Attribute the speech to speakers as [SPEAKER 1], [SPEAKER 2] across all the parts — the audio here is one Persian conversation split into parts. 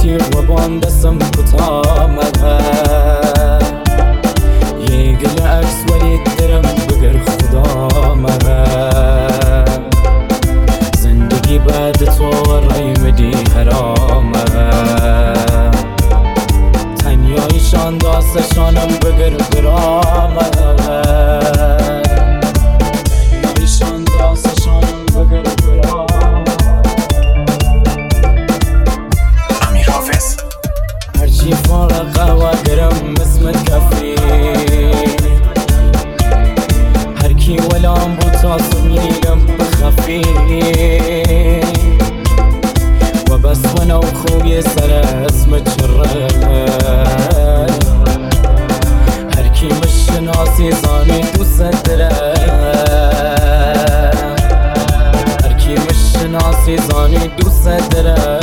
[SPEAKER 1] و باندسم کتامه یه گل عکس ولی درم بگر خدا مره زندگی بعد تو رای مدی حرامه تنیایشان داستشانم بگر برامه تنیایشان داستشانم بگر برامه
[SPEAKER 2] امیر حافظ
[SPEAKER 1] هرچی فارقه و گرم اسمت کفی هرکی ولام بود تاسم میلم بخفی و بس ونو خوی سر اسمت چره هرکی مشناسی زانی دوست دره هرکی مشناسی زانی دوست دره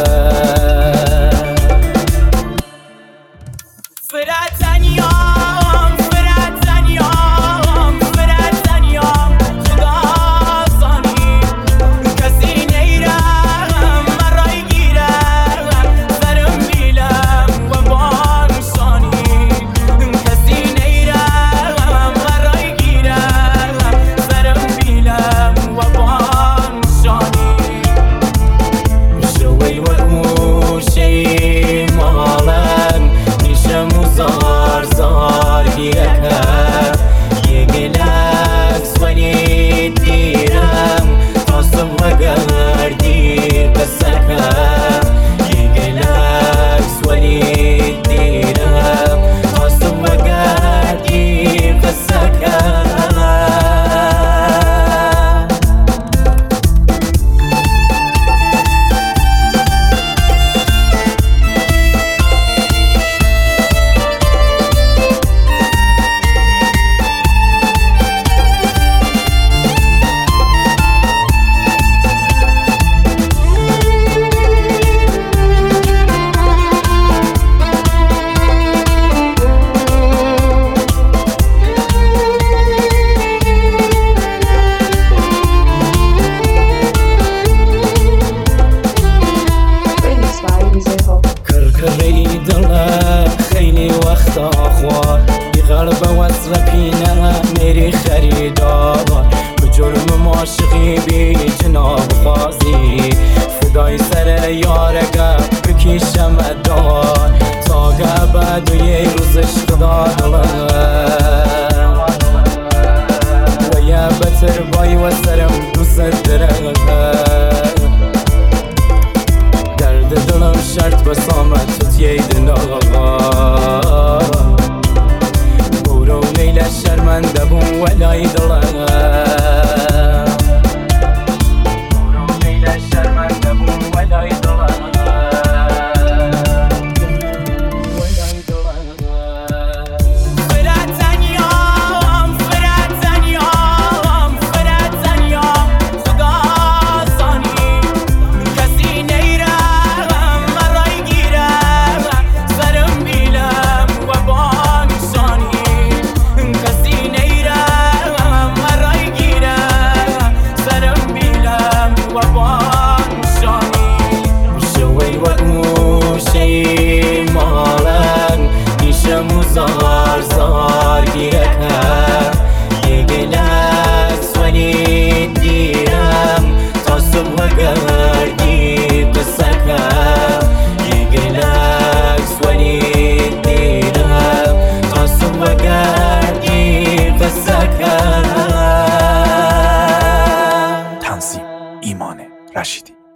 [SPEAKER 1] خیلی وقت آخوار بیغرب وصرفینه میری خریدار به جرم معاشقی بی جناب خازی فدای سر یارگه بکیشم دار تا بعد و یه روزش خدا و یه بتر بای و سرم دوست دره درد دلم شرط بسامت تو تیید برو لیل شرمنده بون ولای دلم